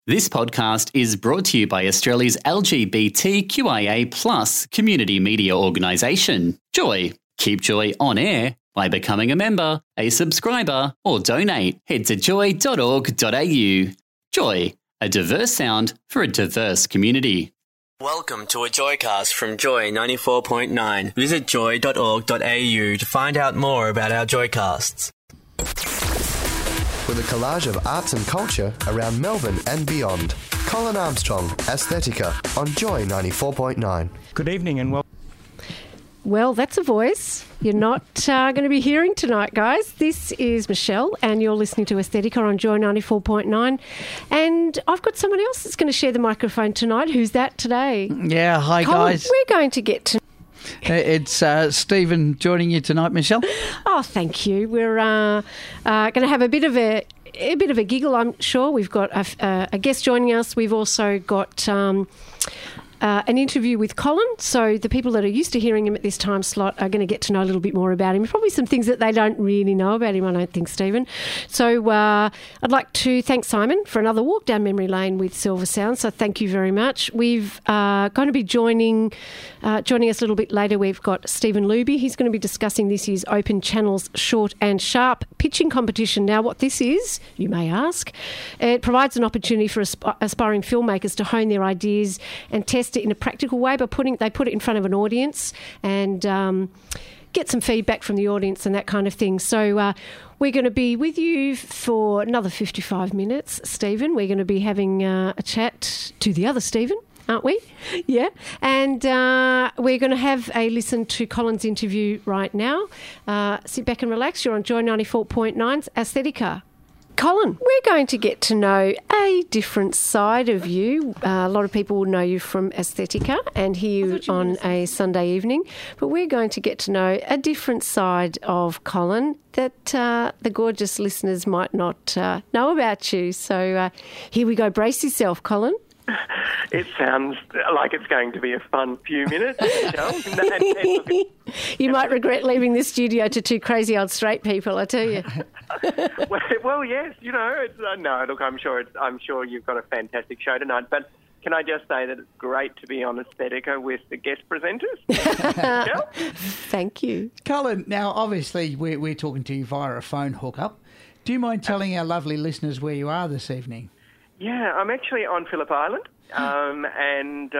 This podcast is brought to you by Australia's LGBTQIA+ community media organisation, Joy. Keep Joy on air by becoming a member, a subscriber, or donate. Head to joy.org.au. Joy, a diverse sound for a diverse community. Welcome to a Joycast from Joy 94.9. Visit joy.org.au to find out more about our Joycasts. With a collage of arts and culture around Melbourne and beyond. Colin Armstrong, Aesthetica, on Joy 94.9. Good evening and welcome. Well, that's a voice you're not going to be hearing tonight, guys. This is Michelle, and you're listening to Aesthetica on Joy 94.9. And I've got someone else that's going to share the microphone ttonight. Who's that today? Yeah, hi, Colin, guys. We're going to get to... It's Stephen joining you tonight, Michelle. Oh, thank you. We're going to have a bit of a giggle, I'm sure. We've got a guest joining us. We've also got an interview with Colin. So the people that are used to hearing him at this time slot are going to get to know a little bit more about him. Probably some things that they don't really know about him, I don't think, Stephen. So I'd like to thank Simon for another walk down memory lane with Silver Sound. So thank you very much. We've going to be joining us a little bit later. We've got Stephen Luby. He's going to be discussing this year's Open Channels Short and Sharp pitching competition. Now, what this is, you may ask, it provides an opportunity for aspiring filmmakers to hone their ideas and test it in a practical way by put it in front of an audience and get some feedback from the audience and that kind of thing. So we're going to be with you for another 55 minutes, Stephen. We're going to be having a chat to the other Stephen, aren't we? Yeah. And we're going to have a listen to Colin's interview right now. Sit back and relax. You're on Joy 94.9's Aesthetica. Colin, we're going to get to know a different side of you. A lot of people will know you from Aesthetica and hear you on a Sunday evening, but we're going to get to know a different side of Colin that the gorgeous listeners might not know about you. So here we go. Brace yourself, Colin. It sounds like it's going to be a fun few minutes, Michelle. You might regret leaving this studio to two crazy old straight people, I tell you. well, yes, you know. It's, no, look, I'm sure you've got a fantastic show tonight. But can I just say that it's great to be on Aesthetica with the guest presenters? Michelle? Thank you, Colin. Now, obviously, we're talking to you via a phone hookup. Do you mind telling our lovely listeners where you are this evening? Yeah, I'm actually on Phillip Island, and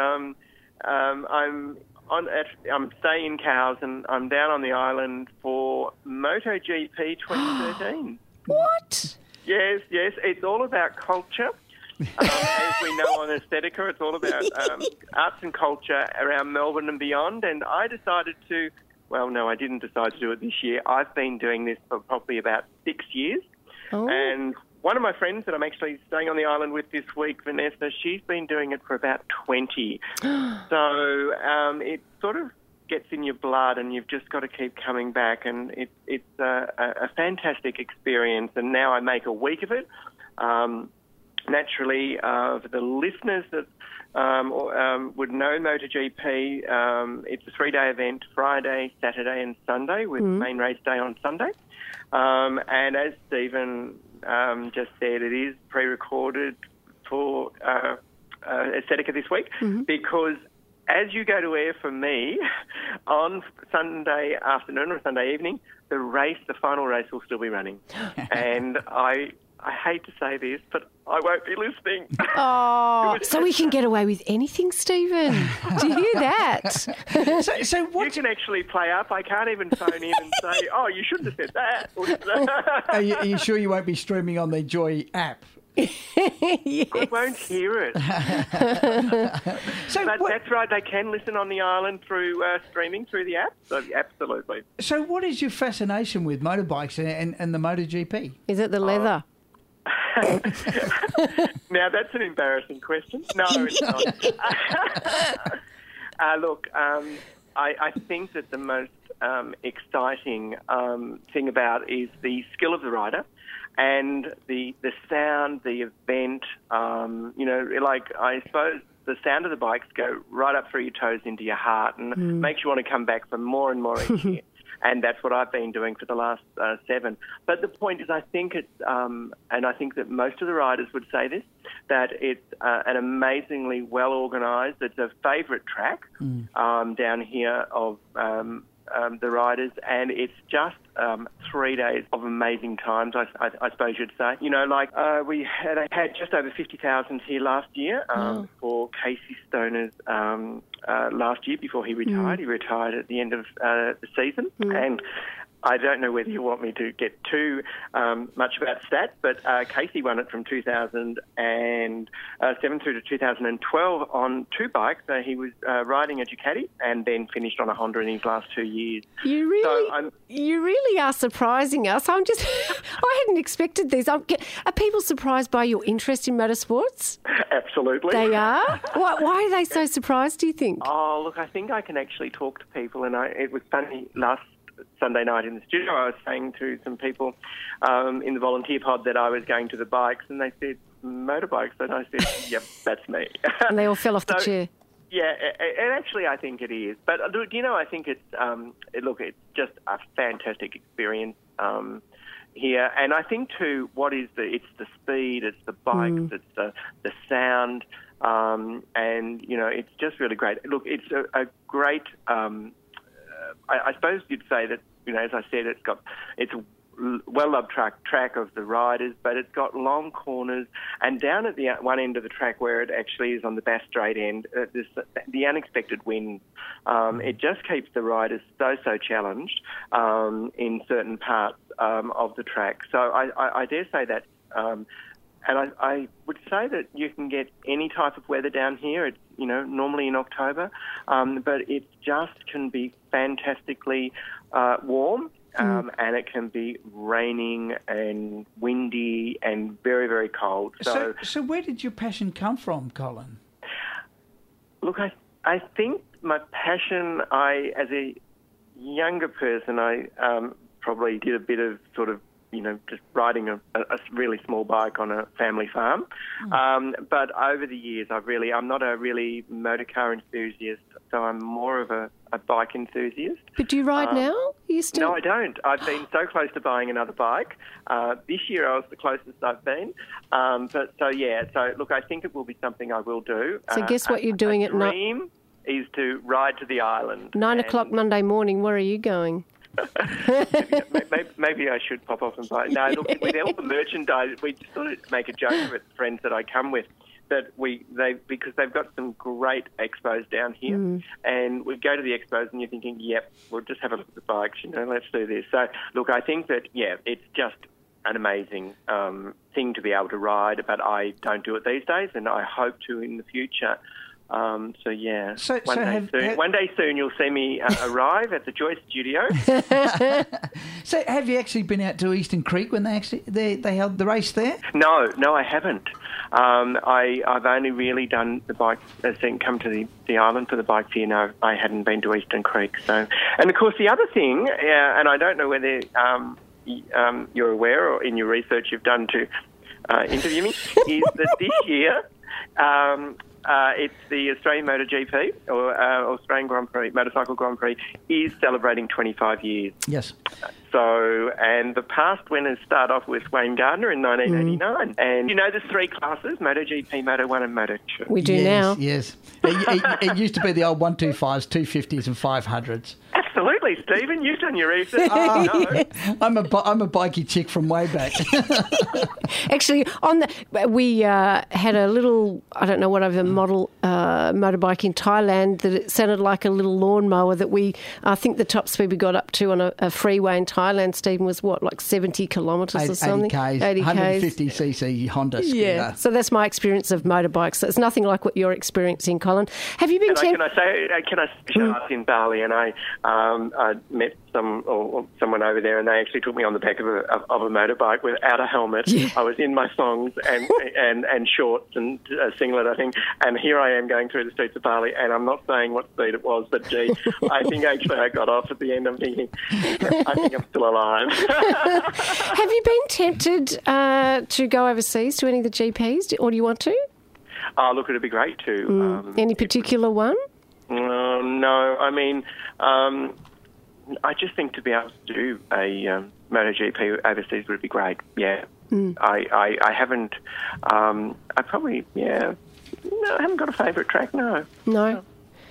I'm staying in Cowes, and I'm down on the island for MotoGP 2013. What? Yes, it's all about culture. As we know on Aesthetica, it's all about arts and culture around Melbourne and beyond. And I decided to, well, no, I didn't decide to do it this year. I've been doing this for probably about 6 years. Oh. And one of my friends that I'm actually staying on the island with this week, Vanessa, she's been doing it for about 20. So it sort of gets in your blood and you've just got to keep coming back. And it's a fantastic experience. And now I make a week of it. Naturally, for the listeners that would know MotoGP, it's a 3-day event, Friday, Saturday and Sunday, with main race day on Sunday. And as Stephen just said, it is pre-recorded for Aesthetica this week because as you go to air for me on Sunday afternoon or Sunday evening, the final race will still be running. And I hate to say this, but I won't be listening. Oh, so we can get away with anything, Stephen. Do you hear that? So what? You can actually play up. I can't even phone in and say, oh, you shouldn't have said that. Are you sure you won't be streaming on the Joy app? Yes. I won't hear it. But that's right, they can listen on the island through streaming through the app, so absolutely. So what is your fascination with motorbikes and the MotoGP? Is it the leather? Now, that's an embarrassing question. No, it's not. Look, I think that the most exciting thing about is the skill of the rider and the sound, the event. Like I suppose the sound of the bikes go right up through your toes into your heart and makes you want to come back for more and more each year. and that's what I've been doing for the last 7. But the point is, I think it's, and I think that most of the riders would say this, that it's an amazingly well organised. It's a favourite track down here of the riders, and it's just 3 days of amazing times, I suppose you'd say. You know, like we had just over 50,000 here last year for Casey Stoner's last year before he retired. He retired at the end of the season, and I don't know whether you want me to get too much about stats, but Casey won it from 2007 through to 2012 on 2 bikes. He was riding a Ducati and then finished on a Honda in his last 2 years. You really are surprising us. I hadn't expected this. Are people surprised by your interest in motorsports? Absolutely. They are? Why are they so surprised, do you think? Oh, look, I think I can actually talk to people, and it was funny last Sunday night in the studio, I was saying to some people in the volunteer pod that I was going to the bikes, and they said, motorbikes? And I said, yep, that's me. And they all fell off the chair. Yeah, and actually I think it is. But, you know, I think it's, it's just a fantastic experience here. And I think, too, it's the speed, it's the bikes, it's the sound, and, you know, it's just really great. Look, it's a great... I suppose you'd say that, you know, as I said, it's a well-loved track of the riders, but it's got long corners, and down at the one end of the track where it actually is on the Bass Strait end, the unexpected wind, it just keeps the riders so challenged in certain parts of the track. So I dare say that... and I would say that you can get any type of weather down here. It's, you know, normally in October, but it just can be fantastically warm, and it can be raining and windy and very, very cold. So where did your passion come from, Colin? Look, I think my passion, as a younger person, I probably did a bit of sort of, you know, just riding a really small bike on a family farm. But over the years, I'm not a really motor car enthusiast, so I'm more of a bike enthusiast. But do you ride now? You still? No, I don't. I've been so close to buying another bike. This year I was the closest I've been. So look, I think it will be something I will do. So guess what you're doing at night? dream is to ride to the island. 9 o'clock Monday morning, where are you going? Maybe I should pop off and buy it. No, look, with all the merchandise, we just sort of make a joke with friends that I come with that because they've got some great expos down here, and we go to the expos and you're thinking, yep, we'll just have a look at the bikes, you know, let's do this. So, look, I think that, it's just an amazing thing to be able to ride, but I don't do it these days, and I hope to in the future. One day soon you'll see me arrive at the Joy Studio. So have you actually been out to Eastern Creek when they held the race there? No, I haven't. I've only really done the bikes, come to the island for the bikes here. No, I hadn't been to Eastern Creek. So, and of course the other thing, and I don't know whether you're aware or in your research you've done to interview me, is that this year... it's the Australian MotoGP, or Australian Grand Prix, Motorcycle Grand Prix, is celebrating 25 years. Yes. So, and the past winners start off with Wayne Gardner in 1989. And you know there's 3 classes, MotoGP, Moto1 and Moto2. We do now. Yes. It used to be the old 125s, 250s and 500s. Absolutely, Stephen. You've done your research. I'm a bikey chick from way back. Actually, we had a little, I don't know whatever model motorbike in Thailand that it sounded like a little lawnmower that I think the top speed we got up to on a freeway in Thailand, Stephen, was what, like 70 kilometres or something? 80 Ks, 150cc Honda scooter. Yeah, so that's my experience of motorbikes. So it's nothing like what you're experiencing, Colin. Have you been... Can I say I was in Bali and I met someone over there, and they actually took me on the back of a motorbike without a helmet. Yeah. I was in my thongs and shorts and a singlet, I think, and here I am going through the streets of Bali, and I'm not saying what speed it was, but gee, I think actually I got off at the end. I'm thinking, I think I'm still alive. Have you been tempted to go overseas to any of the GPs, or do you want to? Oh, look, it'd be great to. Any particular one? No, I mean, I just think to be able to do a MotoGP overseas would be great. Yeah, I haven't. I probably no, I haven't got a favourite track. No. No.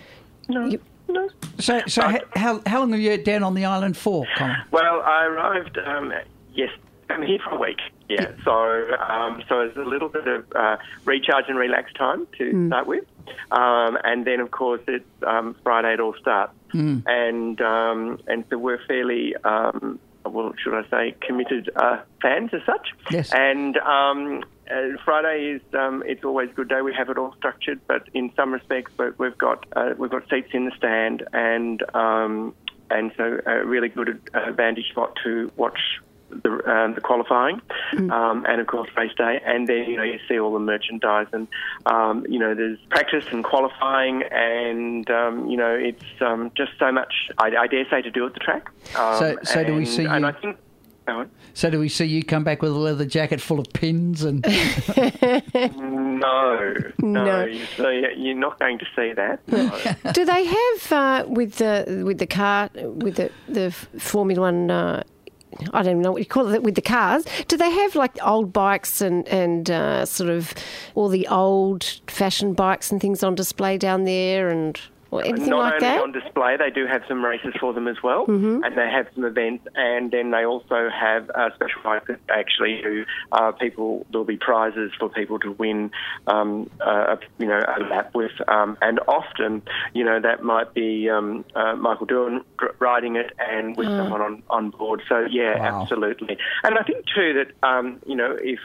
So how long are you down on the island for, Colin? Well, I arrived. Yes, I'm here for a week. Yeah, so it's a little bit of recharge and relax time to start with, and then of course it's Friday it all starts, and so we're fairly well, should I say, committed fans as such. Yes. And Friday is it's always a good day. We have it all structured, but in some respects we've got seats in the stand, and so a really good vantage spot to watch the qualifying, and of course race day, and then you see all the merchandise, and there's practice and qualifying, and it's just so much I dare say to do at the track. So do we see you? And I think. So do we see you come back with a leather jacket full of pins and? No. You're not going to see that. No. Do they have with the car with the Formula One? I don't know what you call it with the cars. Do they have like old bikes and sort of all the old-fashioned bikes and things on display down there and anything Not like only that? on display, they do have some races for them as well, and they have some events, and then they also have special bikes that actually there'll be prizes for people to win, a lap with, and often, that might be Michael Doohan riding it and with someone on board. So yeah, Wow. Absolutely. And I think too that if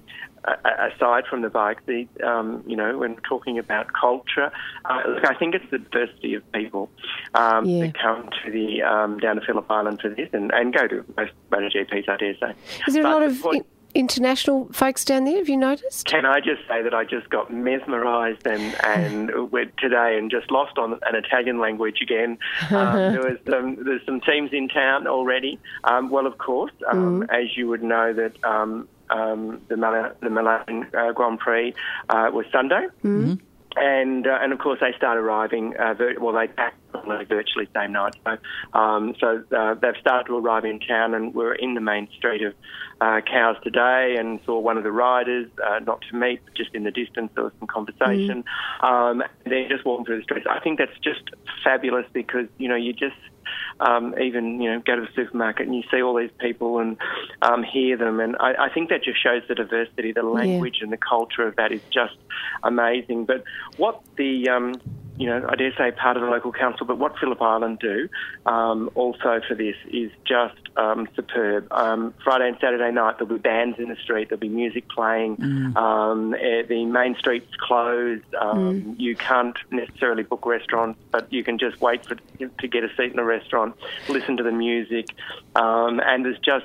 aside from the bike, when talking about culture, look, I think it's the diversity of people that come to the down to Phillip Island for this and go to most MotoGPs, I dare say. Is there a lot of international folks down there? Have you noticed? Can I just say that I just got mesmerised and today and just lost on an Italian language again. There's some teams in town already. Well, of course, as you would know that. The Milan Grand Prix was Sunday, and of course they start arriving. They packed virtually same night. So they've started to arrive in town, and we're in the main street of Cowes today, and saw one of the riders, not to meet, but just in the distance. There was some conversation. They're just walking through the streets. I think that's just fabulous because you just. Even go to the supermarket and you see all these people and hear them, and I think that just shows the diversity, the language and the culture of that is just amazing. But what the I dare say part of the local council, but what Phillip Island do also for this is just superb. Friday and Saturday night there'll be bands in the street, there'll be music playing, the main street's closed, you can't necessarily book restaurants, but you can just wait to get a seat in a restaurant, listen to the music, and there's just...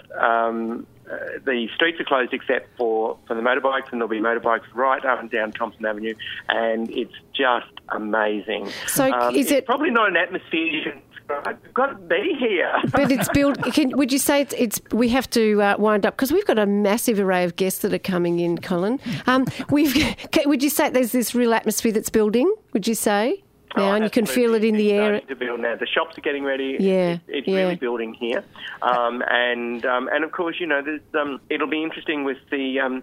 the streets are closed except for the motorbikes, and there'll be motorbikes right up and down Thompson Avenue, and it's just amazing. So is it's probably not an atmosphere you can describe. You've got to be here. But it's built... would you say it's we have to wind up, because we've got a massive array of guests that are coming in, Colin. Would you say there's this real atmosphere that's building, would you say? Now, and you can feel it in the air. To build now. The shops are getting ready. Yeah, it's really building here, and of course, there's it'll be interesting with the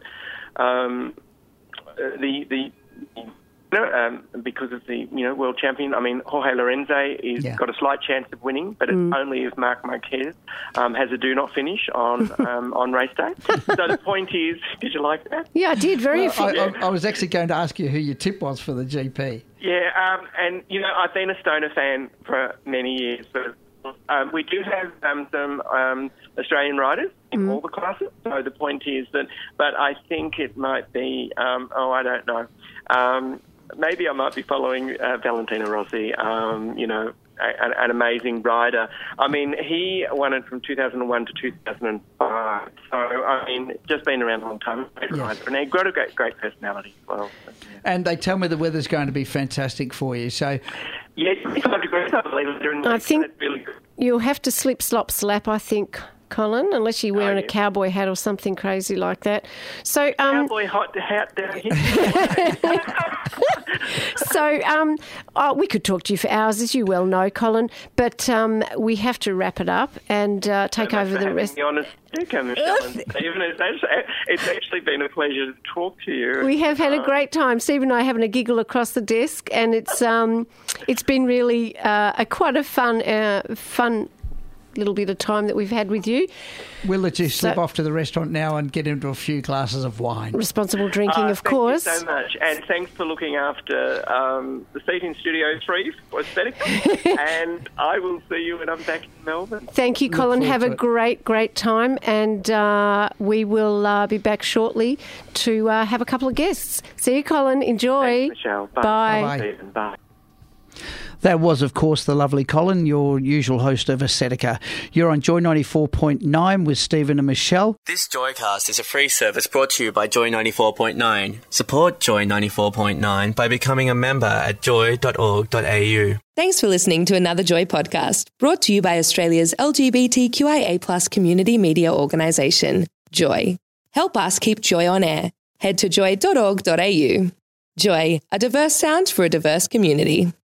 because of the world champion. I mean, Jorge Lorenzo is got a slight chance of winning, but it's only if Marc Marquez has a do not finish on race day. So the point is, did you like that? Yeah, I did. Very. I was actually going to ask you who your tip was for the GP. Yeah, and I've been a Stoner fan for many years, but we do have some Australian riders in all the classes. So the point is that, but I think it might be, I don't know. Maybe I might be following Valentino Rossi, an amazing rider. I mean, he won it from 2001 to 2005. So, I mean, just been around a long time. Great rider. And he's got a great personality as well. So, yeah. And they tell me the weather's going to be fantastic for you. So, yeah, 25 degrees, I believe. I think that's really good. You'll have to slip, slop, slap, I think, Colin, unless you're wearing a cowboy hat or something crazy like that. So, cowboy hat down here. So we could talk to you for hours, as you well know, Colin, but we have to wrap it up and take over the rest. Michelle and Stephen, it's actually been a pleasure to talk to you. We have had a great time. Steve and I having a giggle across the desk, and it's been really quite a fun little bit of time that we've had with you. We'll let you slip off to the restaurant now and get into a few glasses of wine. Responsible drinking, of course. Thank you so much. And thanks for looking after the seat in Studio 3 for Aesthetica. And I will see you when I'm back in Melbourne. Thank you, Colin. Have a great time. And we will be back shortly to have a couple of guests. See you, Colin. Enjoy. Thanks, Michelle. Bye. Bye. Stephen. Bye. That was, of course, the lovely Colin, your usual host of Aesthetica. You're on Joy 94.9 with Stephen and Michelle. This Joycast is a free service brought to you by Joy 94.9. Support Joy 94.9 by becoming a member at joy.org.au. Thanks for listening to another Joy podcast, brought to you by Australia's LGBTQIA+ community media organisation, Joy. Help us keep Joy on air. Head to joy.org.au. Joy, a diverse sound for a diverse community.